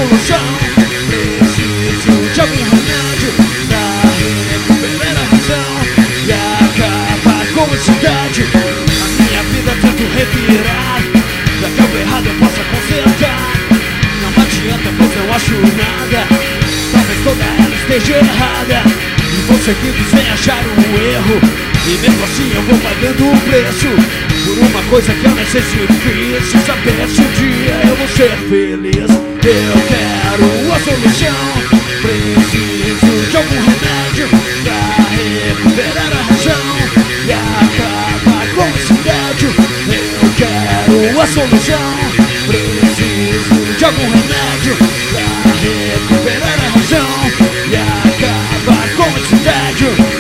solução. Preciso de algum remédio pra recuperar a razão e acabar com a cidade. A minha vida tento revirar, já que algo errado eu possa consertar. Não adianta, pois não acho nada. Talvez toda ela esteja errada e vou seguindo sem achar um erro. E mesmo assim eu vou pagando o preço por uma coisa que eu nem sei se fiz. Saber se um dia eu vou ser feliz. Eu quero a solução. Preciso de algum remédio pra recuperar a razão e acabar com esse tédio. Eu quero a solução. Preciso de algum remédio pra recuperar a razão e acabar com esse tédio.